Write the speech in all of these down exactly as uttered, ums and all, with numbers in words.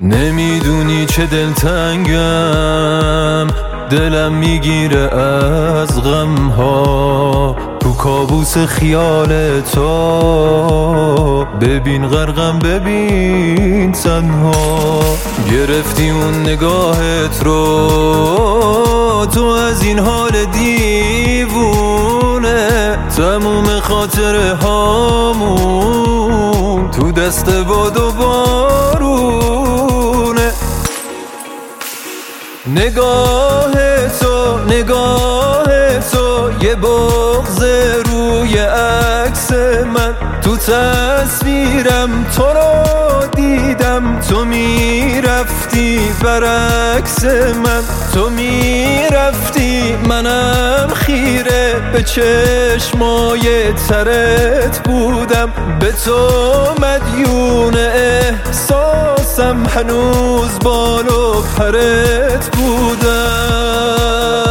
نمیدونی چه دلتنگم، دلم میگیره از غم ها، تو کابوس خیال تو. ببین غرقم ببین تنها، گرفتی اون نگاهت رو تو از این حال دیوونه. تموم خاطره هامون تو دست باد و بارونه. نگاه تو نگاه تو یه بغض روی عکس من، تو تصویرم تو رو دیدم. تو میرفتی برعکس من، تو میرفتی منم خیره به چشمای ترت بودم. به تو مدیون احساسم، هنوز بال و پرت بودم.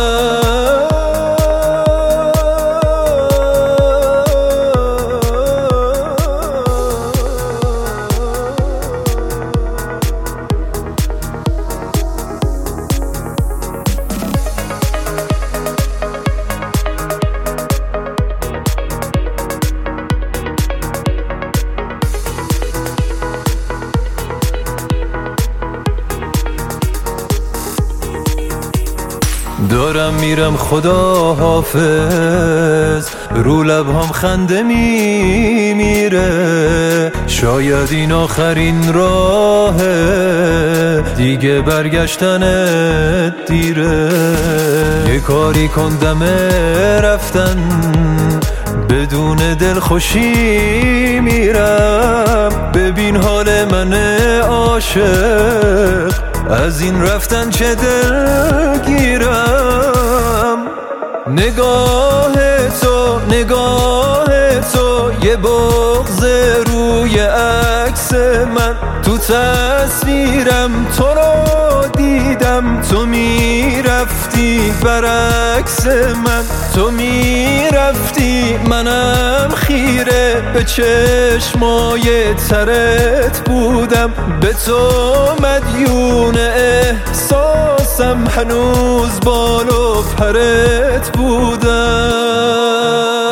دارم میرم خدا حافظ، رو لبهام خنده میمیره. شاید این آخرین راهه، دیگه برگشتنت دیره. یه کاری کن دم رفتن، بدون دل خوشی میرم. ببین حال من عاشق، از این رفتن چه دل گیرم. نگاه تو نگاه تو یه بغض روی عکس من، تو تصویرم تو رو دیدم. تو میرفتی برعکس من، تو میرفتی منم خیره به چشمای ترت بودم. به تو مدیون احساسم، هنوز بال و پرت بودم.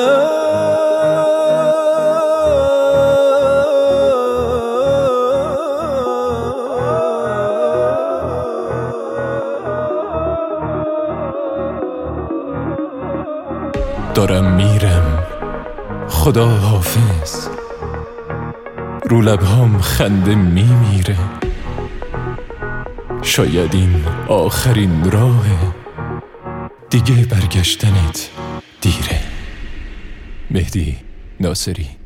دارم میرم خدا حافظ، رو لبهام خنده میمیره. شاید این آخرین راهه، دیگه برگشتنت دیره. مهدی ناصری.